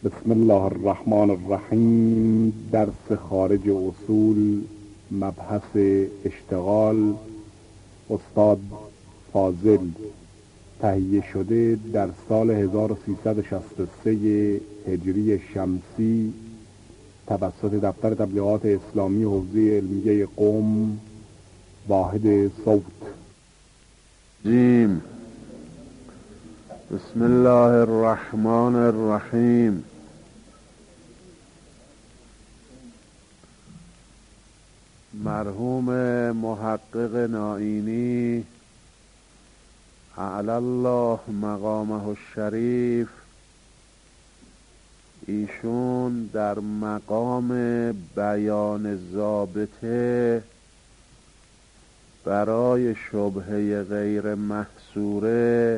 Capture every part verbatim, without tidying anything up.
بسم الله الرحمن الرحیم. درس خارج اصول، مبحث اشتغال، استاد فاضل. تهیه شده در سال هزار و سیصد و شصت و سه هجری شمسی توسط دفتر تبلیغات اسلامی حوزه علمیه قم، واحد صوت. جیم. بسم الله الرحمن الرحیم. مرحوم محقق نائینی اعلی الله مقامه الشریف، ایشون در مقام بیان ضابطه برای شبهه غیر محصوره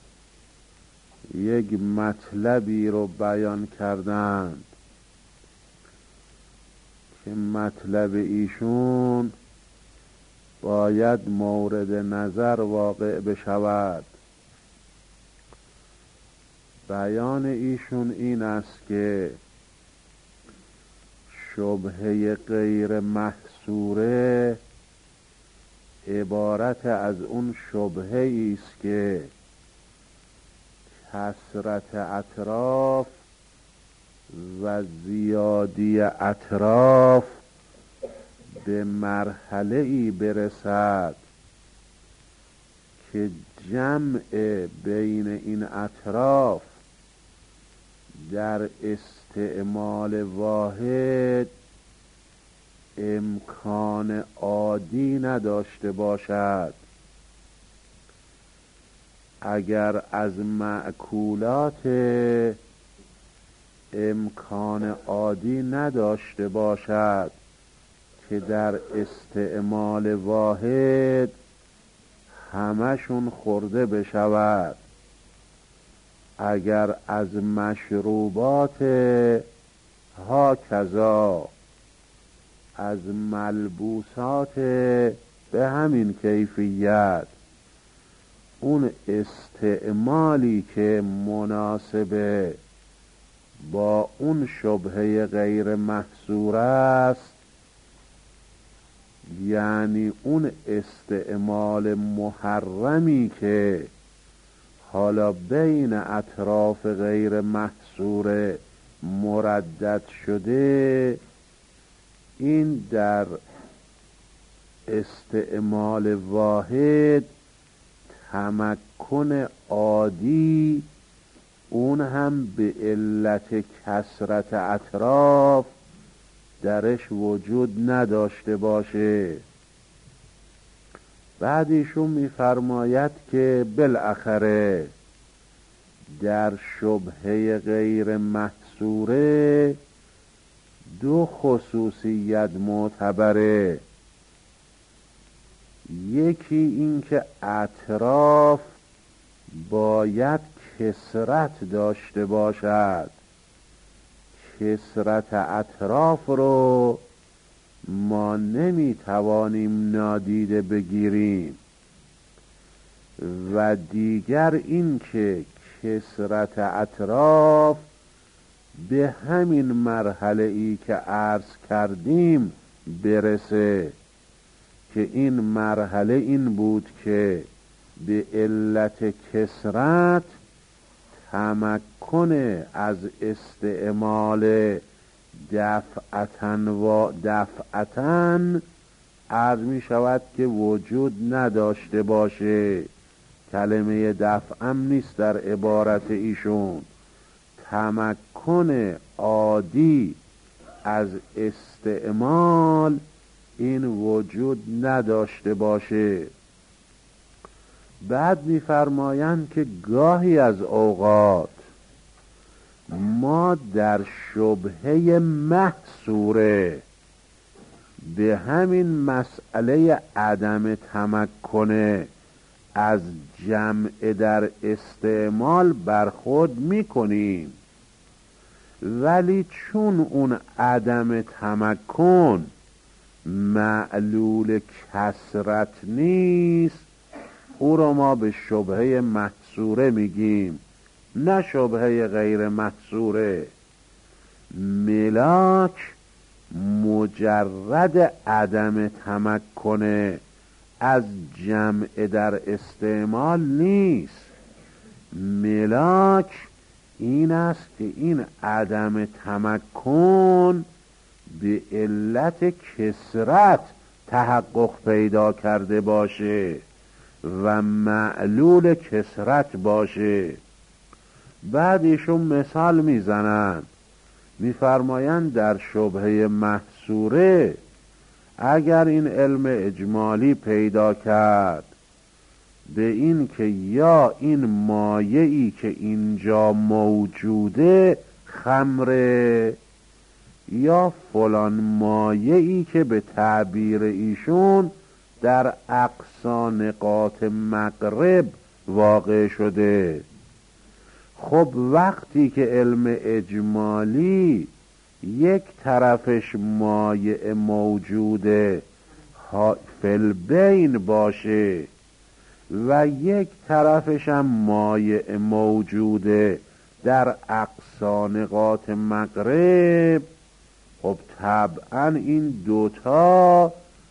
یک مطلبی رو بیان کردند که مطلب ایشون باید مورد نظر واقع بشود. بیان ایشون این است که شبهه غیر محصوره عبارت از اون شبهه است که کثرت اطراف و زیادی اطراف به مرحله ای برسد که جمع بین این اطراف در استعمال واحد امکان عادی نداشته باشد. اگر از مأکولات امکان عادی نداشته باشد که در استعمال واحد همشون خورده بشود، اگر از مشروبات هاکذا، از ملبوسات به همین کیفیت، اون استعمالی که مناسبه با اون شبهه غیر محصور است، یعنی اون استعمال محرمی که حالا بین اطراف غیر محصور مردد شده، این در استعمال واحد تمکن عادی، اون هم به علت کثرت اطراف، درش وجود نداشته باشه. بعد ایشون میفرماید که بالاخره در شبهه غیر محصوره دو خصوصیت معتبره. یکی این که اطراف باید کثرت داشته باشد. کثرت اطراف رو ما نمیتوانیم نادیده بگیریم. و دیگر این که کثرت اطراف به همین مرحله ای که عرض کردیم برسه، که این مرحله این بود که به علت کثرت تمکن از استعمال دفعتن و دفعتن عرض می شود که وجود نداشته باشه. کلمه دفعم نیست در عبارت ایشون. تمکن عادی از استعمال این وجود نداشته باشه. بعد می‌فرمایند که گاهی از اوقات ما در شبهه محصوره به همین مسئله عدم تمکن از جمع در استعمال برخورد می‌کنیم، ولی چون اون عدم تمکن معلول کثرت نیست، او را ما به شبهه محصوره میگیم، نه شبهه غیر محصوره. ملاک مجرد عدم تمکن از جمع در استعمال نیست. ملاک این است که این عدم تمکن به علت کثرت تحقق پیدا کرده باشه و معلول کثرت باشه. بعد ایشون مثال میزنن، میفرمایند در شبهه محصوره اگر این علم اجمالی پیدا کرد به این که یا این مایعی که اینجا موجوده خمره یا فلان مایعی که به تعبیر ایشون در اقصا نقاط مغرب واقع شده. خب وقتی که علم اجمالی یک طرفش مایع موجوده فالبین باشه و یک طرفش هم مایع موجوده در اقصا نقاط مغرب، خب طبعا این دوتا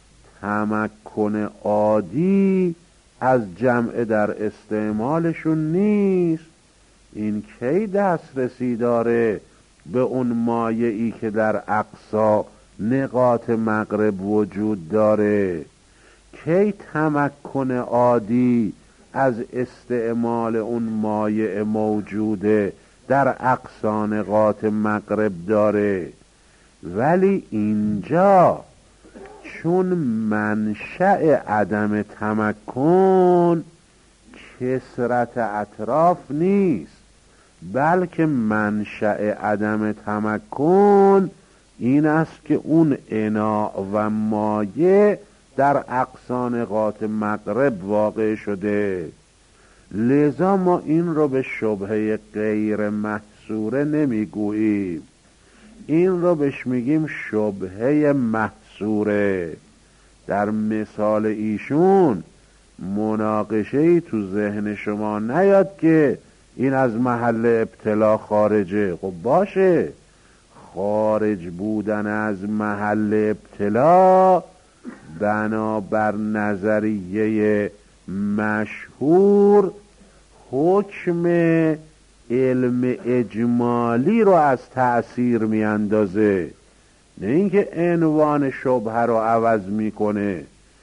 تمکن عادی از جمع در استعمالشون نیست. این کی دسترسی داره به اون مایعی که در اقصا نقاط مغرب وجود داره؟ کی تمکن عادی از استعمال اون مایع موجوده در اقصا نقاط مغرب داره؟ ولی اینجا چون منشأ عدم تمکن کثرت اطراف نیست، بلکه منشأ عدم تمکن این است که اون اناء و مایع در اقصا نقاط مغرب واقع شده. لذا ما این رو به شبهه غیر محصوره نمیگوییم، این رو بهش میگیم شبهه محصوره. در مثال ایشون مناقشه‌ای تو ذهن شما نیاد که این از محل ابتلا خارجه. خب باشه، خارج بودن از محل ابتلا بنابر نظریه مشهور حکم علم اجمالی رو از تأثیر می اندازه، نه اینکه عنوان شبهه رو عوض میکنه.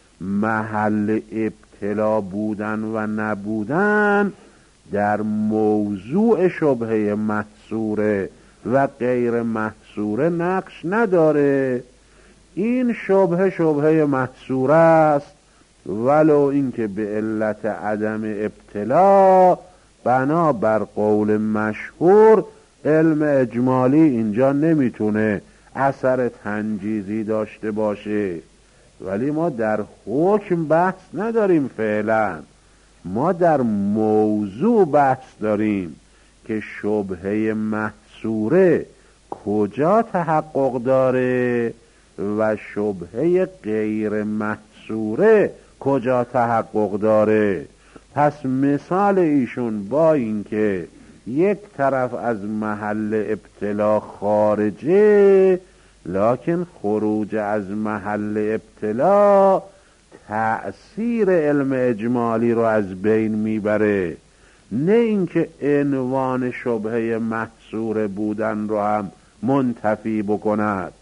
محل ابتلا بودن و نبودن در موضوع شبهه محصوره و غیر محصوره نقش نداره. این شبهه شبهه محصوره است، ولو اینکه به علت عدم ابتلا بنا بر قول مشهور علم اجمالی اینجا نمیتونه اثر تنجیزی داشته باشه. ولی ما در حکم بحث نداریم فعلا، ما در موضوع بحث داریم که شبهه محصوره کجا تحقق داره و شبهه غیر محصوره کجا تحقق داره. پس مثال ایشون با اینکه یک طرف از محل ابتلا خارجه، لکن خروج از محل ابتلا تأثیر علم اجمالی رو از بین میبره، نه اینکه عنوان شبهه محصور بودن رو هم منتفی بکند.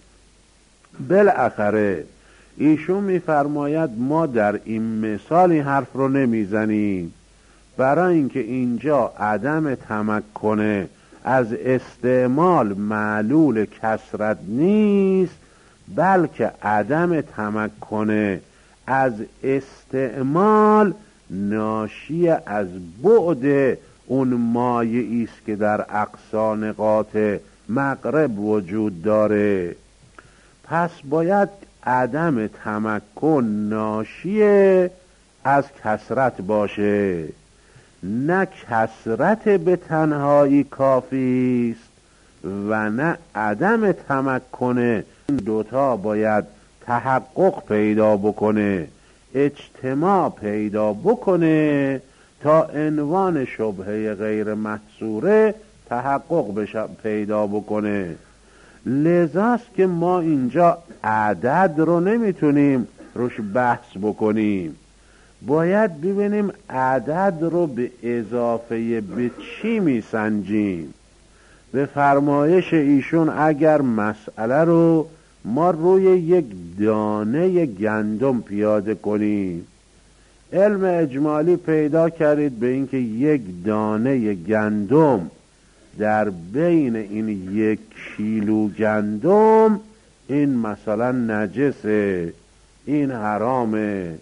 بالاخره ایشون میفرماید ما در این مثالی حرف رو نمیزنیم، برای اینکه اینجا عدم تمکن از استعمال معلول کثرت نیست، بلکه عدم تمکن از استعمال ناشی از بعد اون مایعی است که در اقصا نقاط مغرب وجود داره. پس باید عدم تمکن ناشی از کثرت باشه، نه کثرت به تنهایی کافی است و نه عدم تمکن. این دوتا باید تحقق پیدا بکنه، اجتماع پیدا بکنه تا عنوان شبهه غیر محصوره تحقق پیدا بکنه. لذاست که ما اینجا عدد رو نمیتونیم روش بحث بکنیم، باید ببینیم عدد رو به اضافه به چی میسنجیم. به فرمایش ایشون اگر مسئله رو ما روی یک دانه گندم پیاده کنیم، علم اجمالی پیدا کردید به اینکه یک دانه گندم در بین این یک کیلو گندم این مثلا نجسه، این حرامه.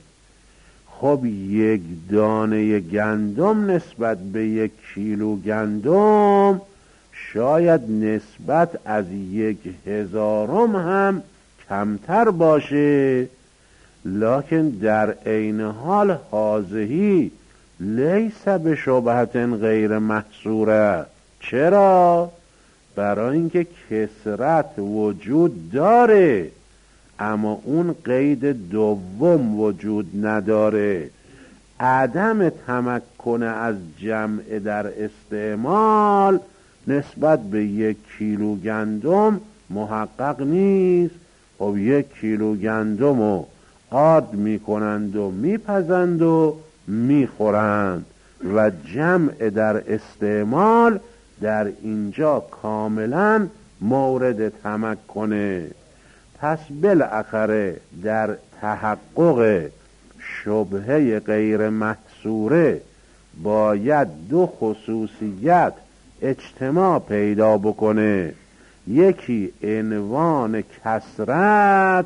خب یک دانه گندم نسبت به یک کیلو گندم شاید نسبت از یک هزارم هم کمتر باشه، لکن در عین حال هذه لیس به شبهت غیر محصوره. چرا؟ برای اینکه کثرت وجود داره اما اون قید دوم وجود نداره. عدم تمکن از جمع در استعمال نسبت به یک کیلو گندم محقق نیست. خب یک کیلو گندم رو آرد میکنند و میپزند و میخورند و جمع در استعمال در اینجا کاملا مورد تمکنه. پس بالاخره در تحقق شبهه غیر محصوره باید دو خصوصیت اجتماع پیدا بکنه، یکی عنوان کثرت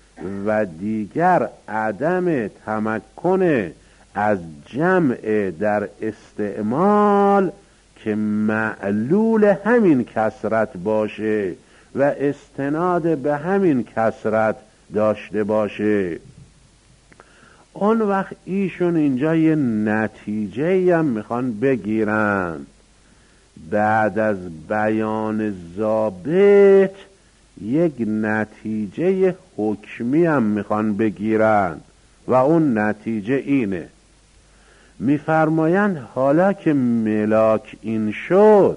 و دیگر عدم تمکن از جمع در استعمال که معلول همین کثرت باشه و استناد به همین کثرت داشته باشه. اون وقت ایشون اینجا یه نتیجه هم میخوان بگیرن. بعد از بیان ضابط یک نتیجه حکمی هم میخوان بگیرن و اون نتیجه اینه، میفرمایند حالا که ملاک این شد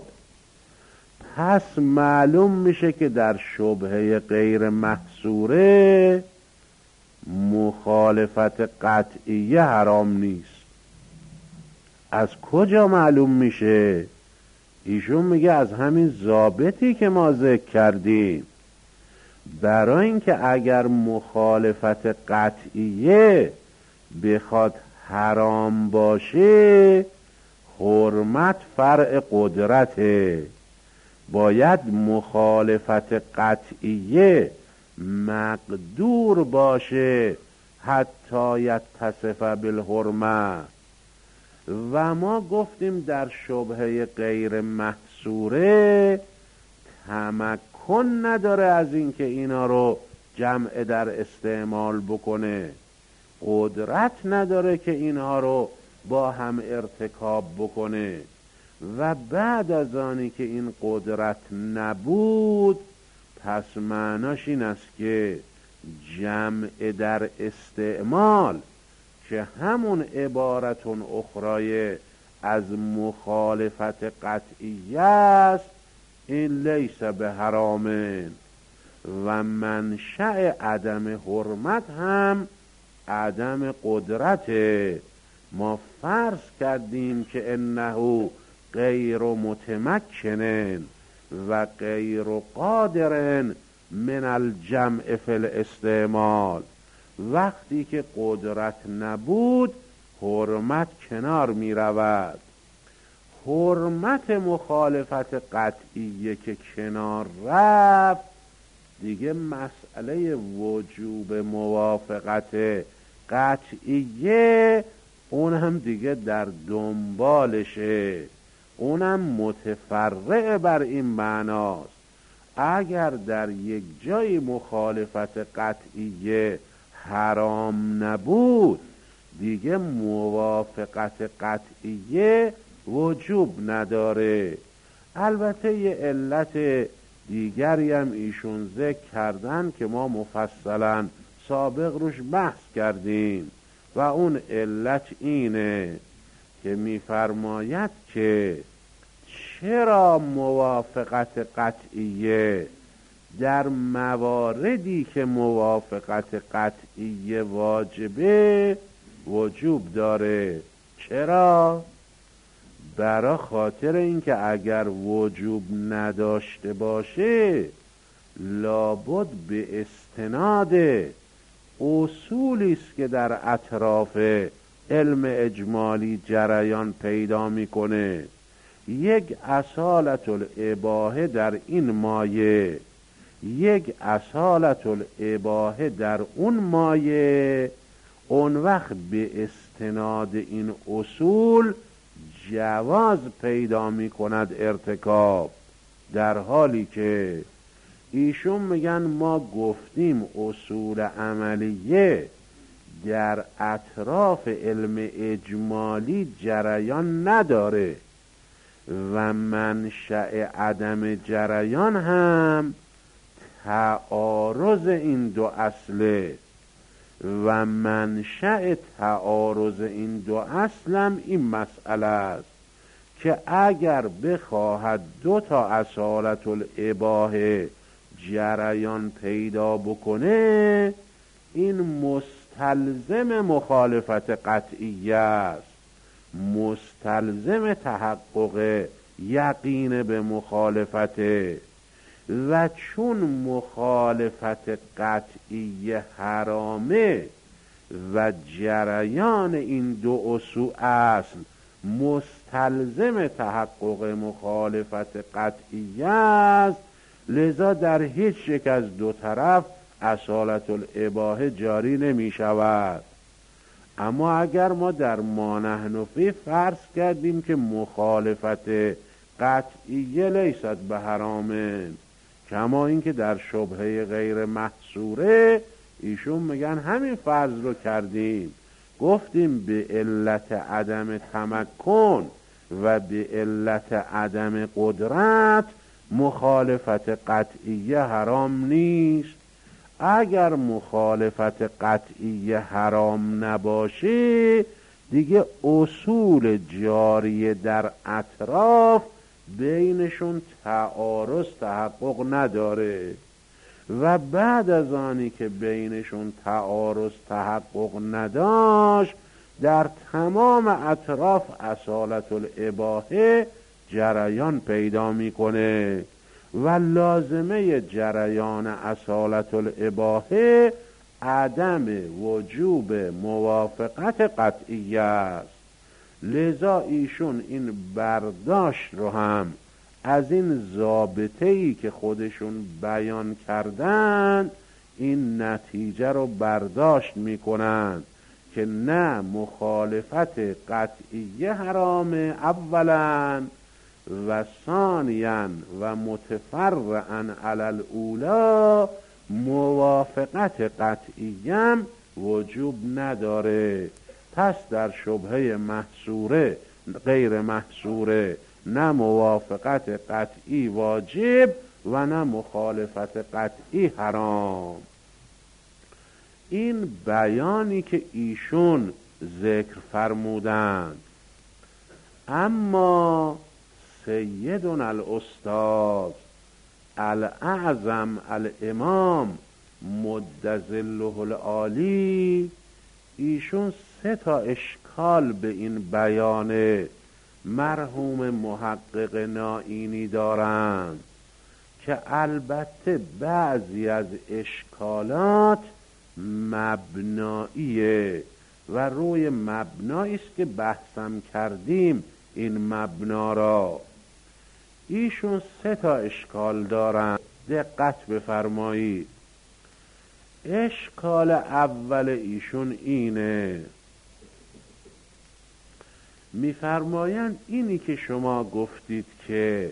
پس معلوم میشه که در شبهه غیر محصوره مخالفت قطعیه حرام نیست. از کجا معلوم میشه؟ ایشون میگه از همین ضابطی که ما ذکر کردیم. برای اینکه اگر مخالفت قطعیه بخواد حرام باشه حرمت فرع قدرته، باید مخالفت قطعیه مقدور باشه حتی یتصف بالحرمه. و ما گفتیم در شبهه غیر محصوره تمکن نداره از اینکه اینا رو جمع در استعمال بکنه، قدرت نداره که اینها رو با هم ارتکاب بکنه. و بعد از آنی که این قدرت نبود پس معناش این است که جمع در استعمال که همون عبارتون اخرای از مخالفت قطعی است این لیس به حرامه و منشأ عدم حرمت هم عدم قدرت. ما فرض کردیم که انه غیر متمکن و غیر قادر من الجمع فی الاستعمال. وقتی که قدرت نبود حرمت کنار می رود. حرمت مخالفت قطعیه که کنار رفت دیگه مسئله وجوب موافقت قطعیه اون هم دیگه در دنبالشه، اونم متفرع بر این معناست. اگر در یک جای مخالفت قطعیه حرام نبود دیگه موافقت قطعیه وجوب نداره. البته یه علت دیگری هم ایشون ذکر کردن که ما مفصلا سابق روش بحث کردیم و اون علت اینه که میفرماید که چرا موافقت قطعیه در مواردی که موافقت قطعی واجبه وجوب داره. چرا؟ برای خاطر اینکه اگر وجوب نداشته باشه لابد به استناد اصولی است که در اطراف علم اجمالی جریان پیدا میکنه. یک اصالت الاباحه در این مایه، یک اصالت الاباحه در اون مایه، اون وقت به استناد این اصول جواز پیدا می کند ارتکاب. در حالی که ایشون میگن ما گفتیم اصول عملیه در اطراف علم اجمالی جریان نداره و منشأ عدم جریان هم تعارض این دو اصله و منشأ تعارض این دو اصلم این مسئله است که اگر بخواهد دو تا اصالت الاباحه جریان پیدا بکنه این مستلزم مخالفت قطعیه است، مستلزم تحقق یقین به مخالفته. و چون مخالفت قطعی حرامه و جریان این دو اصول اصل مستلزم تحقق مخالفت قطعی است، لذا در هیچ یک از دو طرف اصالت الاباحه جاری نمی شود. اما اگر ما در ما نحن فی فرض کردیم که مخالفت قطعیه لیست به حرامه، کما اینکه در شبهه غیر محصوره ایشون میگن همین فرض رو کردیم، گفتیم به علت عدم تمکن و به علت عدم قدرت مخالفت قطعیه حرام نیست. اگر مخالفت قطعیه حرام نباشه دیگه اصول جاری در اطراف بینشون تعارض تحقق نداره و بعد از آنی که بینشون تعارض تحقق نداشت در تمام اطراف اصالت الاباحه جریان پیدا میکنه و لازمه جریان اصالت الاباحه عدم وجوب موافقت قطعی است. لذا ایشون این برداشت رو هم از این ضابطه‌ای که خودشون بیان کردن این نتیجه رو برداشت میکنن که نه مخالفت قطعی حرامه اولا و ثانیا و متفرعا علی الاولی موافقت قطعیم وجوب نداره. پس در شبهه محصوره غیر محصوره نه موافقت قطعی واجب و نه مخالفت قطعی حرام. این بیانی که ایشون ذکر فرمودند. اما سیدنا الاستاذ الاعظم الامام مد ظله العالی ایشون سه تا اشکال به این بیان مرحوم محقق نائینی دارند که البته بعضی از اشکالات مبناییه و روی مبنایی است که بحثم کردیم. این مبنا را ایشون سه تا اشکال دارند، دقت بفرمایید. اشکال اول ایشون اینه، میفرمایند اینی که شما گفتید که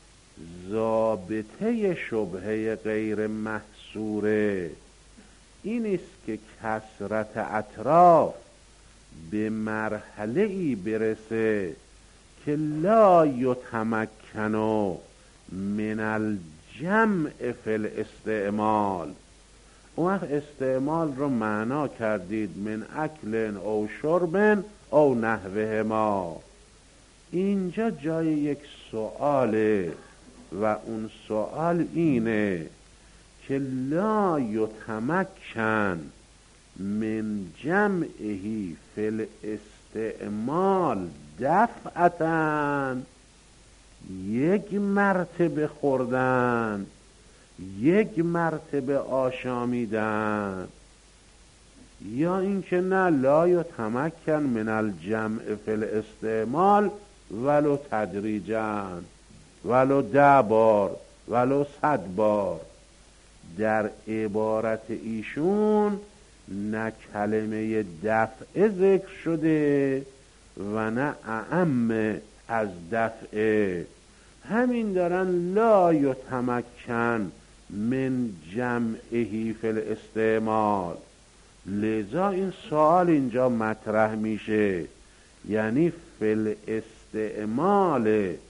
ضابطه شبهه غیر محصوره این است که کثرت اطراف به مرحله ای برسه که لا یتمکن من الجمع فی الاستعمال. اون وقت استعمال رو معنا کردید من اکل او شرب او نحوه ما. اینجا جای یک سؤاله و اون سؤال اینه که لا یتمکن من جمعهی فی الاستعمال دفعتاً، یک مرتبه خوردن، یک مرتبه آشامیدن، یا اینکه نه لا یتمکن من الجمع فی الاستعمال ولو تدریجاً، ولو ده بار، ولو صد بار. در عبارت ایشون نه کلمه دفع ذکر شده و نه اعم از دفع. همین دارن لا یتمکن من جمعهی فی الاستعمال. لذا این سوال اینجا مطرح میشه، یعنی فی الاستعمال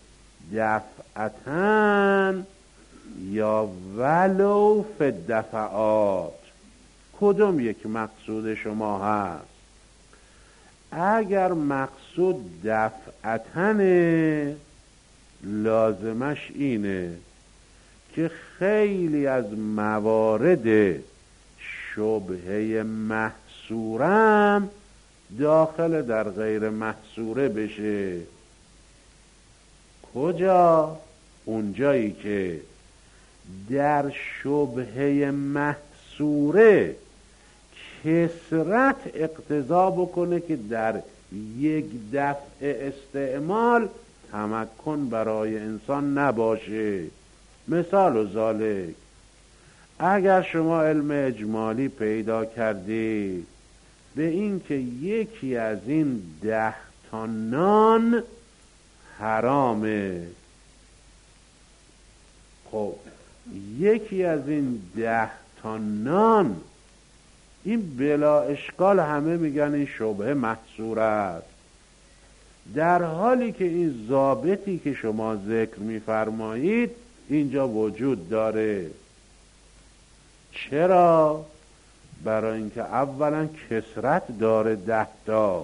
دفعتن یا ولو فی الدفعات، کدوم یک مقصود شما هست؟ اگر مقصود دفعتنه، لازمش اینه که خیلی از موارد شبهه محصورم داخل در غیر محصوره بشه. کجا؟ اونجایی که در شبهه محصوره کثرت اقتضا بکنه که در یک دفع استعمال تمکن برای انسان نباشه. مثال و ذالک، اگر شما علم اجمالی پیدا کردی به این که یکی از این ده تا نان حرامه، خب یکی از این ده تا نان، این بلا اشکال همه میگن این شبهه محصور است، در حالی که این ضابطی که شما ذکر میفرمایید اینجا وجود داره. چرا؟ برای اینکه اولا کثرت داره ده تا،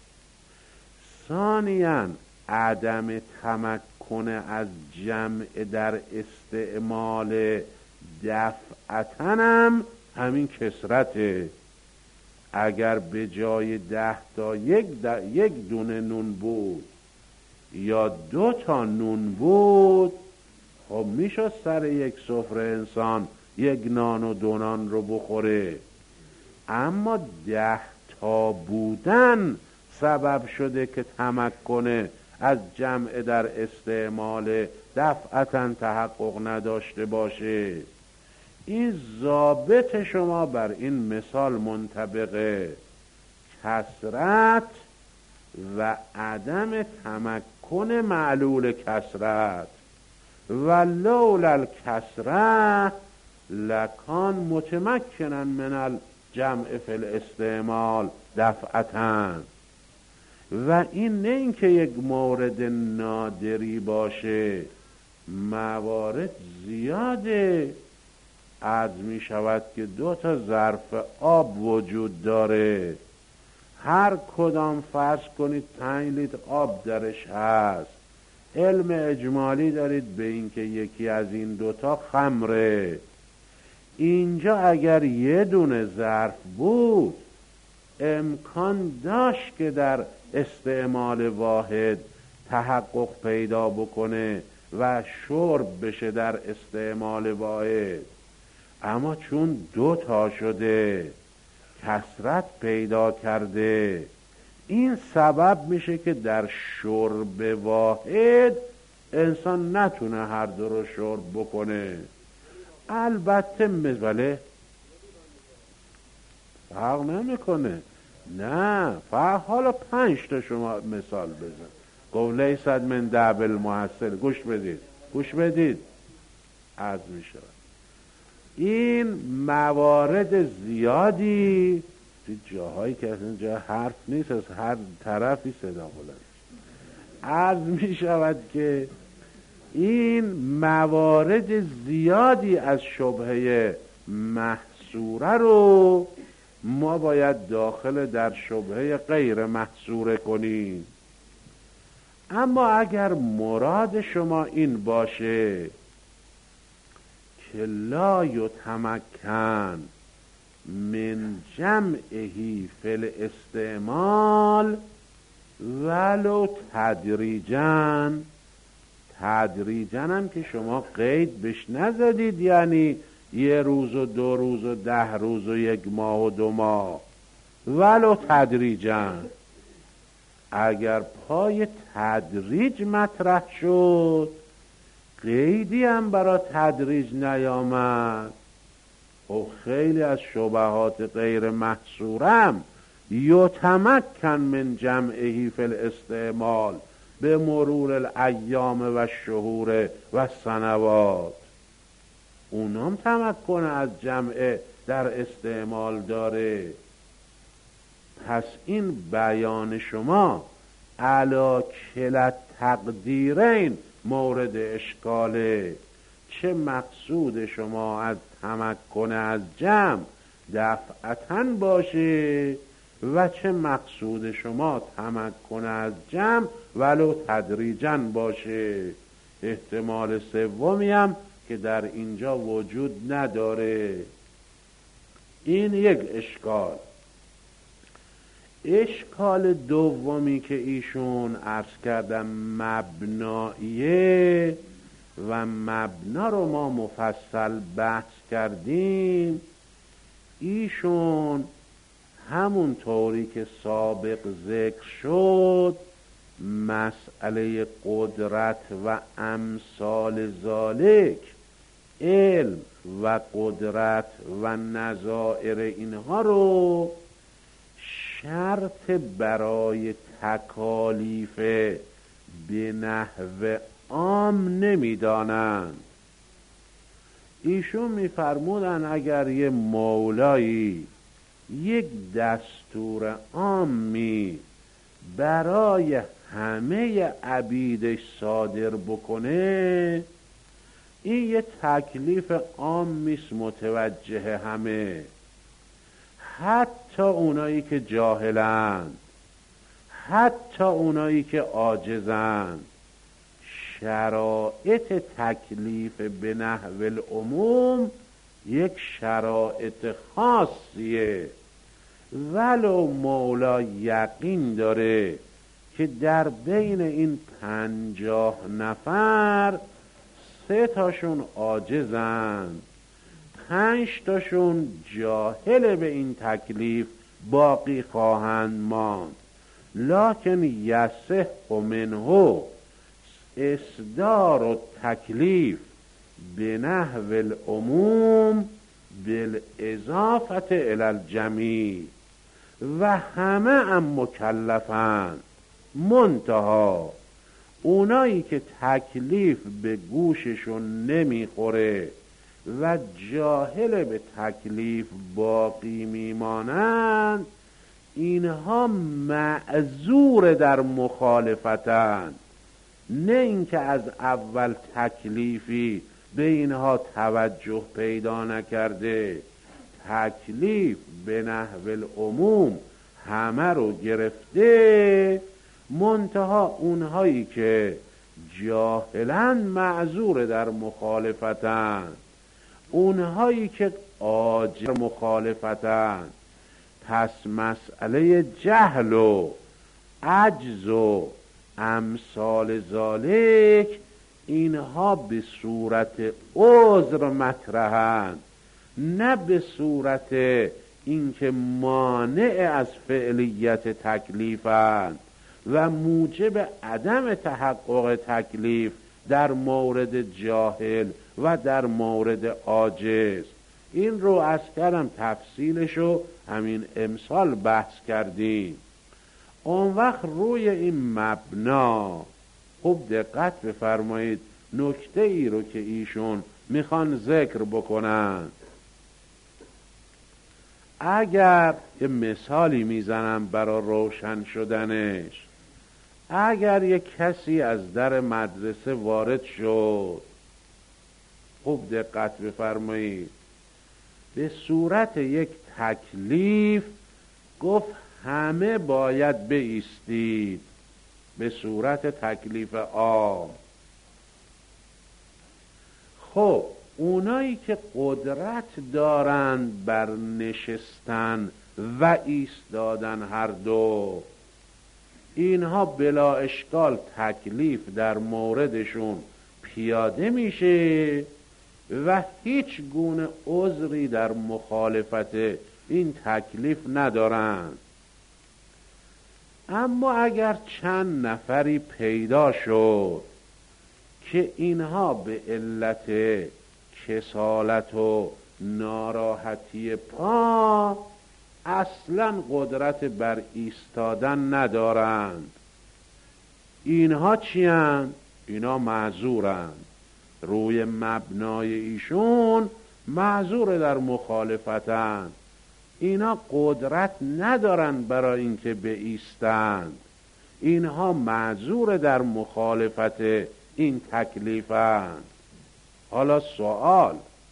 ثانیاً عدم تمکن از جمع در استعمال دفعتنم همین کثرته. اگر به جای ده تا یک, یک دونه نون بود یا دو تا نون بود، خب میشه سر یک سفره انسان یک نان و دو نان رو بخوره. اما ده تا بودن سبب شده که تمکن از جمع در استعمال دفعتاً تحقق نداشته باشه. این ضابط شما بر این مثال منطبقه، کثرت و عدم تمکن معلول کثرت. و لولا الکثرت لکان متمکنا من الجمع فی الاستعمال دفعتاً. و این نه اینکه یک مورد نادری باشه، موارد زیاده. عرض می شود که دو تا ظرف آب وجود داره، هر کدام فرض کنید پنج لیتر آب درش هست. علم اجمالی دارید به اینکه یکی از این دوتا خمره. اینجا اگر یه دونه ظرف بود امکان داشت که در استعمال واحد تحقق پیدا بکنه و شرب بشه در استعمال واحد. اما چون دو تا شده، کثرت پیدا کرده، این سبب میشه که در شرب واحد انسان نتونه هر دو رو شرب بکنه. البته مثله فرق نمیکنه، نه فرق. حالا پنج تا شما مثال بزن. گفت لیست من دعب المحصل. گوش بدید گوش بدید عرض می شود این موارد زیادی جاهایی که اصلا جا حرف نیست، از هر طرفی صدا بلند. عرض می شود که این موارد زیادی از شبهه محصوره رو ما باید داخل در شبهه غیر محصوره کنیم. اما اگر مراد شما این باشه که لا یتمکن من جمعهی فی الاستعمال ولو تدریجاً. تدریجاً هم که شما قید بش نزدید، یعنی یه روز و دو روز و ده روز و یک ماه و دو ماه، ولو تدریجاً. اگر پای تدریج مطرح شد، قیدی هم برای تدریج نیامد، و خیلی از شبهات غیر محصورم یتمکن من جمعهی فی الاستعمال به مرور الایام و شهور و سنوات. اونام تمکن از جمع در استعمال داره. پس این بیان شما علی کلا تقدیرین مورد اشکاله. چه مقصود شما از تمکن از جمع دفعتاً باشه و چه مقصود شما تمکن از جمع ولو تدریجاً باشه. احتمال سومی هم که در اینجا وجود نداره. این یک اشکال. اشکال دومی که ایشون عرض کردم مبناییه و مبنا رو ما مفصل بحث کردیم. ایشون همون طوری که سابق ذکر شد مسئله قدرت و امثال ذالک، علم و قدرت و نظائر اینها رو شرط برای تکالیف به نحو عام نمیدانند. ایشون میفرمودن اگر یه مولایی یک دستور عامی برای همه عبیدش صادر بکنه، این یه تکلیف عامیست متوجه همه، حتی اونایی که جاهلند، حتی اونایی که عاجزند. شرایط تکلیف به نحو العموم یک شرایط خاصیه. ولو مولا یقین داره که در بین این پنجاه نفر سه تاشون عاجزند، پنج تاشون جاهل به این تکلیف باقی خواهند ماند، لکن یصح منه اصدار و تکلیف به نحو العموم بالاضافت الی الجمیع. و همه هم مکلفند، منتها اونایی که تکلیف به گوششون نمیخوره و جاهل به تکلیف باقی میمانند، اینها معذور در مخالفتند. نه اینکه از اول تکلیفی به اینها توجه پیدا نکرده، تکلیف به نحو العموم همه رو گرفته، منتها اونهایی که جاهلن معذور در مخالفتن، اونهایی که عاجز مخالفتن. پس مسئله جهل و عجز و امثال ذالک اینها به صورت عذر مطرحند، نه به صورت اینکه مانع از فعلیت تکلیفند و موجب عدم تحقق تکلیف در مورد جاهل و در مورد عاجز. این رو از کردم تفصیلشو همین امسال بحث کردیم. اون وقت روی این مبنا خوب دقت بفرمایید نکته ای رو که ایشون میخوان ذکر بکنن. اگر یه مثالی میزنم برای روشن شدنش، اگر یک کسی از در مدرسه وارد شد، خوب دقت بفرمایید، به صورت یک تکلیف گفت همه باید بایستید، به صورت تکلیف عام. خب اونایی که قدرت دارند بر نشستن و ایستادن هر دو، اینها بلا اشکال تکلیف در موردشون پیاده میشه و هیچ گونه عذری در مخالفت این تکلیف ندارند. اما اگر چند نفری پیدا شد که اینها به علت کسالت و ناراحتی پا اصلا قدرت بر ایستادن ندارند، اینها چی اند؟ اینا معذورند. روی مبنای ایشون معذور در مخالفتند. اینا قدرت ندارند برای اینکه بایستند. اینها معذور در مخالفت این تکلیفند. حالا سوال،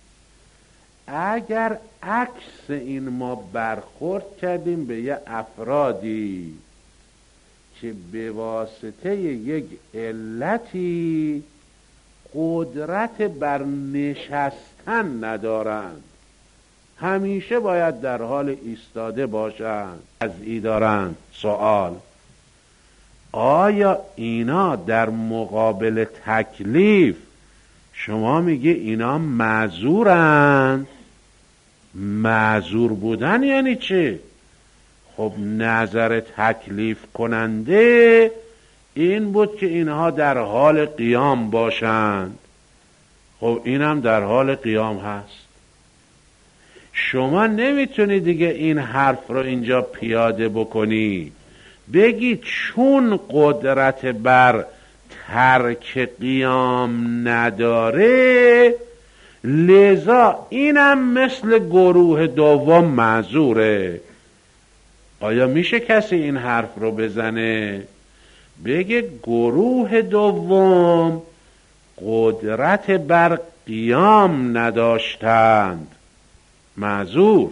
اگر عکس این ما برخورد کردیم به یه افرادی که به واسطه یک علتی قدرت بر نشستن ندارند، همیشه باید در حال ایستاده باشند، از ای دارند، سوال، آیا اینا در مقابل تکلیف شما میگه اینا معذورند؟ معذور بودن یعنی چه؟ خب نظر تکلیف کننده این بود که اینها در حال قیام باشند. خب اینم در حال قیام هست. شما نمیتونی دیگه این حرف رو اینجا پیاده بکنی بگی چون قدرت بر ترک قیام نداره لذا اینم مثل گروه دوم معذوره. آیا میشه کسی این حرف رو بزنه بگه گروه دوم قدرت بر قیام نداشتند، معذور،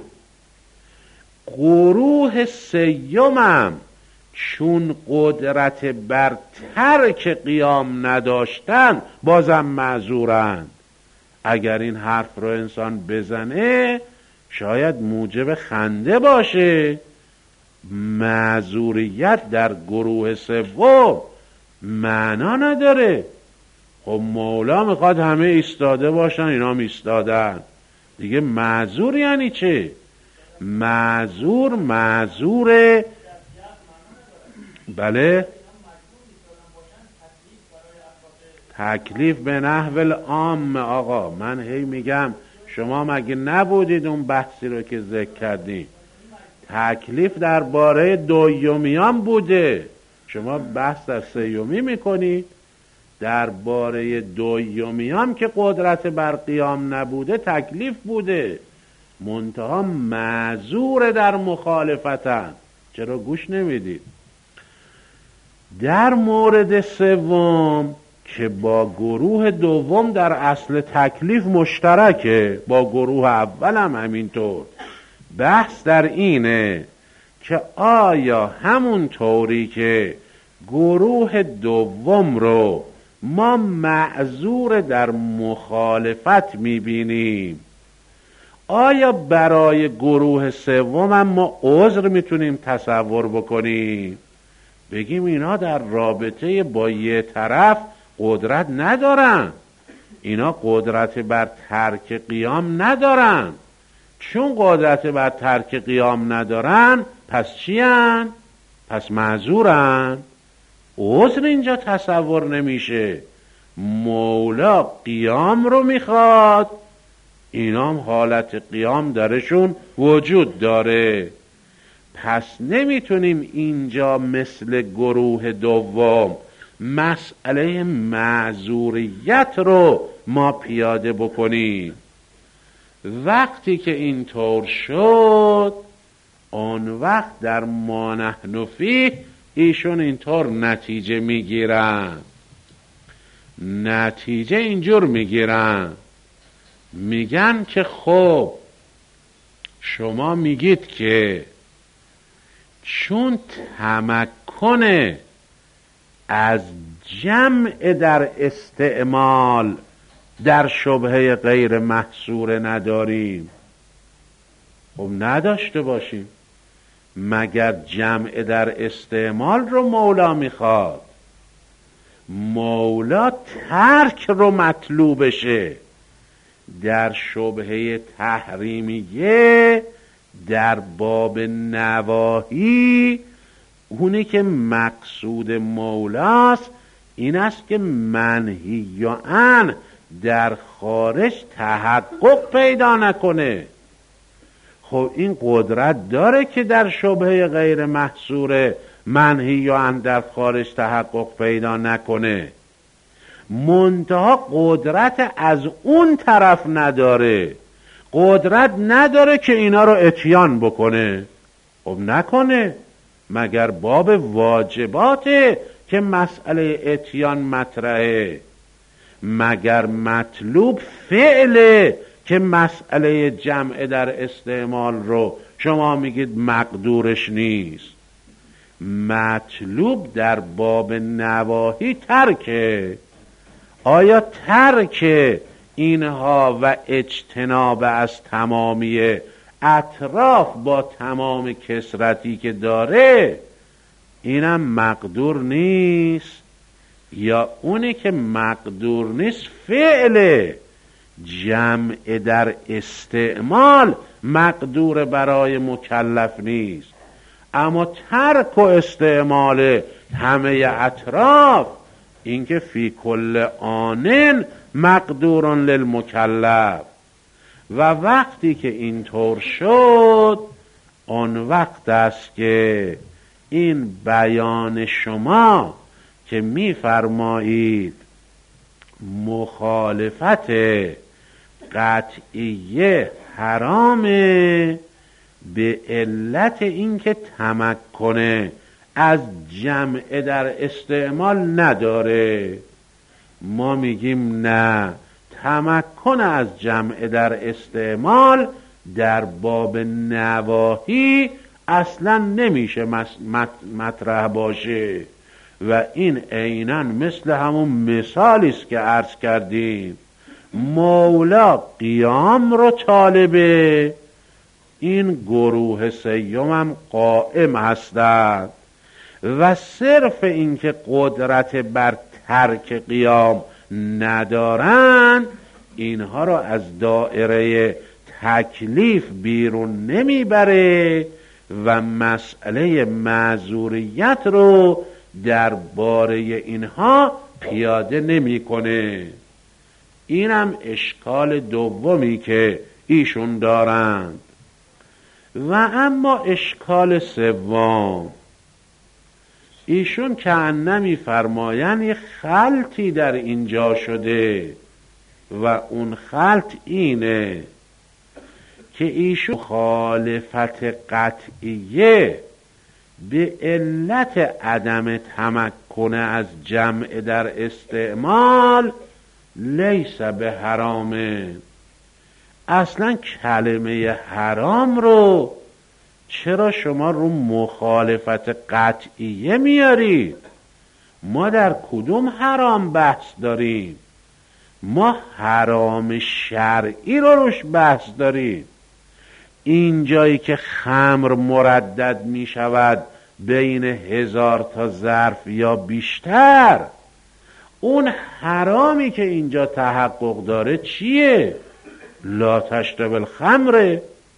گروه سیومم چون قدرت بر ترک قیام نداشتند بازم معذورند؟ اگر این حرف رو انسان بزنه شاید موجب خنده باشه. معذوریت در گروه سوم معنا نداره. خب مولا میخواد همه ایستاده باشن، اینا هم ایستادن، دیگه معذور یعنی چه؟ معذور معذور بله تکلیف به نحو العام. آقا من هی میگم شما مگه نبودید اون بحثی رو که ذکر کردیم؟ تکلیف درباره دویمیان بوده، شما بحث در سیومی میکنید. درباره دویمیان که قدرت بر قیام نبوده تکلیف بوده، منتها معذور در مخالفتن. چرا گوش نمیدید؟ در مورد سوم که با گروه دوم در اصل تکلیف مشترکه، با گروه اول هم همینطور، بحث در اینه که آیا همون طوری که گروه دوم رو ما معذور در مخالفت میبینیم، آیا برای گروه سوم هم ما عذر میتونیم تصور بکنیم؟ بگیم اینا در رابطه با یه طرف قدرت ندارن، اینا قدرت بر ترک قیام ندارن. چون قدرت بر ترک قیام ندارن پس چی هن؟ پس معذورن. عذر اینجا تصور نمیشه. مولا قیام رو میخواد، اینا هم حالت قیام درشون وجود داره. پس نمیتونیم اینجا مثل گروه دوم مسئله معذوریت رو ما پیاده بکنیم. وقتی که اینطور شد اون وقت در ما نحن فیه ایشون اینطور نتیجه میگیرن. نتیجه اینجور میگیرن، میگن که خب شما میگید که چون تمکن از جمع در استعمال در شبهه غیر محصور نداریم؟ خب نداشته باشیم. مگر جمع در استعمال رو مولا میخواد؟ مولا ترک رو مطلوبشه. در شبهه تحریمیه در باب نواهی اونی که مقصود مولاست این است که منهی یا ان در خارج تحقق پیدا نکنه. خب این قدرت داره که در شبهه غیر محصور منهی یا ان در خارج تحقق پیدا نکنه، منتها قدرت از اون طرف نداره. قدرت نداره که اینا رو اتیان بکنه. خب نکنه، مگر باب واجباته که مسئله اتیان مطرحه؟ مگر مطلوب فعله که مسئله جمع در استعمال رو شما میگید مقدورش نیست؟ مطلوب در باب نواهی ترکه. آیا ترک اینها و اجتناب از تمامی اطراف با تمام کسرتی که داره اینم مقدور نیست؟ یا اونی که مقدور نیست فعله جمع در استعمال مقدور برای مکلف نیست، اما ترک و استعمال همه اطراف این که فی کل آنن مقدور للمکلف. و وقتی که اینطور شد آن وقت است که این بیان شما که می‌فرمایید مخالفت قطعیه حرامه به علت اینکه تمکن از جمع در استعمال نداره، ما میگیم نه، تمکن از جمع در استعمال در باب نواهی اصلا نمیشه مطرح باشه. و این عیناً مثل همون مثالی است که عرض کردیم. مولا قیام رو طالبه، این گروه سیوم قائم هستند و صرف این که قدرت بر ترک قیام ندارن اینها رو از دائره تکلیف بیرون نمیبره و مسئله معذوریت رو در باره اینها پیاده نمیکنه. اینم اشکال دومی که ایشون دارند. و اما اشکال سوم، ایشون که انمی فرماین یه خلطی در اینجا شده و اون خلط اینه که ایشون مخالفت قطعیه به علت عدم تمکن از جمع در استعمال لیس به حرامه. اصلا کلمه حرام رو چرا شما رو مخالفت قطعیه میارید؟ ما در کدوم حرام بحث داریم؟ ما حرام شرعی رو روش بحث داریم. اینجایی که خمر مردد می شود بین هزار تا ظرف یا بیشتر، اون حرامی که اینجا تحقق داره چیه؟ لا تشرب الخمر.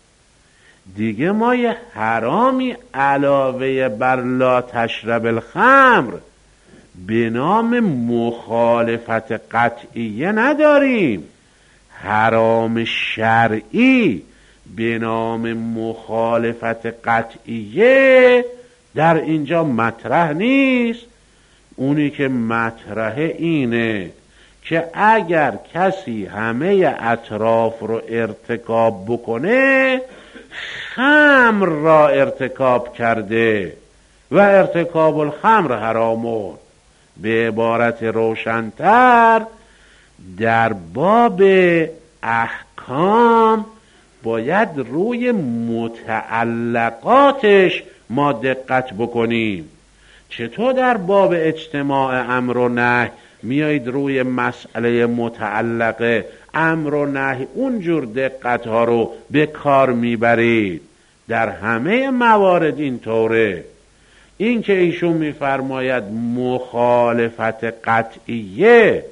دیگه ما یه حرامی علاوه بر لا تشرب الخمر به نام مخالفت قطعیه نداریم. حرام شرعی به نام مخالفت قطعیه در اینجا مطرح نیست. اونی که مطرحه اینه که اگر کسی همه اطراف رو ارتکاب بکنه خمر را ارتکاب کرده و ارتکاب الخمر حرامون. به عبارت روشن‌تر در باب احکام باید روی متعلقاتش ما دقت بکنیم. چطور در باب اجتماع امر و نهی میایید روی مسئله متعلقه امر و نهی اونجور دقت ها رو به کار میبرید. در همه موارد این طوره. این که ایشون میفرماید مخالفت قطعیه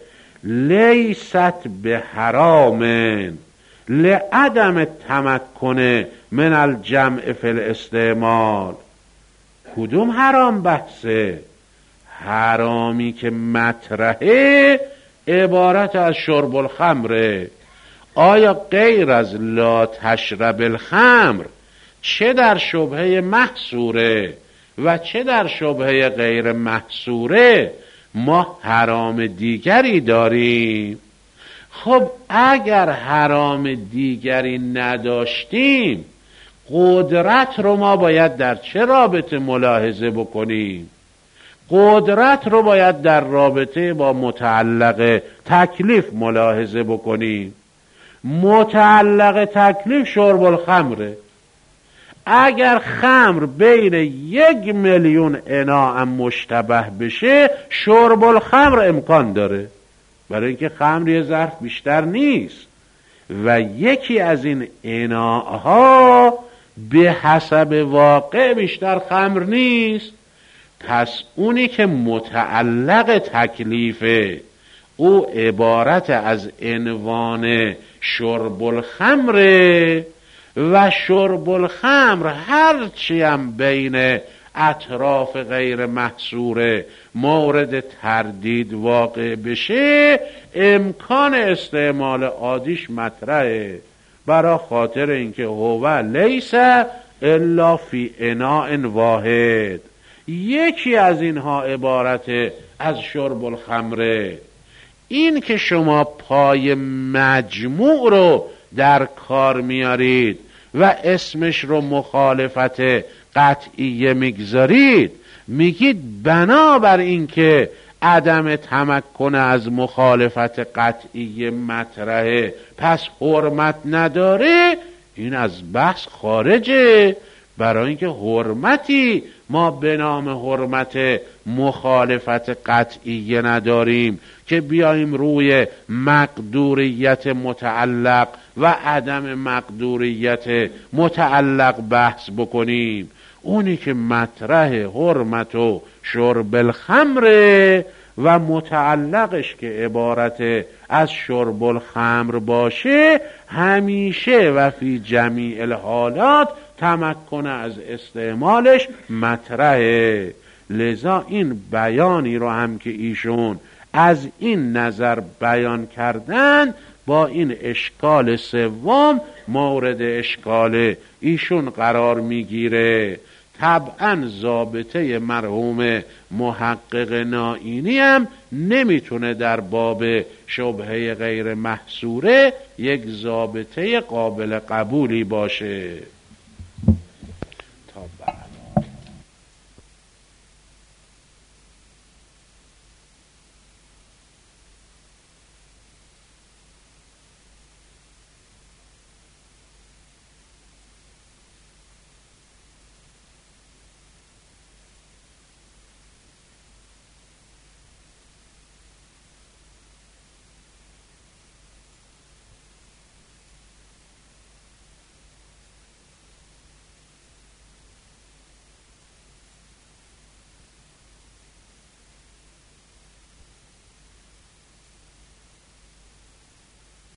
لیست به حرامن لعدم تمکن من الجمع فی الاستعمال. کدوم حرام بحثه؟ حرامی که مطرحه عبارت از شرب الخمره. آیا غیر از لا تشرب الخمر چه در شبهه محصوره و چه در شبهه غیر محصوره ما حرام دیگری داریم؟ خب اگر حرام دیگری نداشتیم قدرت رو ما باید در چه رابطه ملاحظه بکنیم؟ قدرت رو باید در رابطه با متعلق تکلیف ملاحظه بکنیم. متعلق تکلیف شرب الخمره. اگر خمر بین یک میلیون انا هم مشتبه بشه شرب الخمر امکان داره، برای اینکه خمر یه ظرف بیشتر نیست و یکی از این اناها به حسب واقع بیشتر خمر نیست. پس اونی که متعلق تکلیفه او عبارت از عنوان شرب الخمره و شرب الخمر هرچی هم بین اطراف غیر محصوره مورد تردید واقع بشه امکان استعمال عادیش مطرحه، برای خاطر اینکه هو لیس الا فی اناء واحد. یکی از اینها عبارت از شرب الخمره. این که شما پای مجموع رو در کار میارید و اسمش رو مخالفت قطعیه میگذارید، میگید بنابر این که عدم تمکن از مخالفت قطعیه مطرحه پس حرمت نداره. این از بحث خارجه، برای اینکه حرمتی ما به نام حرمت مخالفت قطعیه نداریم که بیاییم روی مقدوریت متعلق و عدم مقدوریت متعلق بحث بکنیم. اونی که مطرح حرمت و شرب الخمر و متعلقش که عبارت از شرب الخمر باشه همیشه و فی جمیع الحالات تمکن از استعمالش مطرحه. لذا این بیانی رو هم که ایشون از این نظر بیان کردن با این اشکال سوم مورد اشکال ایشون قرار میگیره. طبعا ضابطه مرحوم محقق نائینی هم نمیتونه در باب شبهه غیر محصوره یک ضابطه قابل قبولی باشه.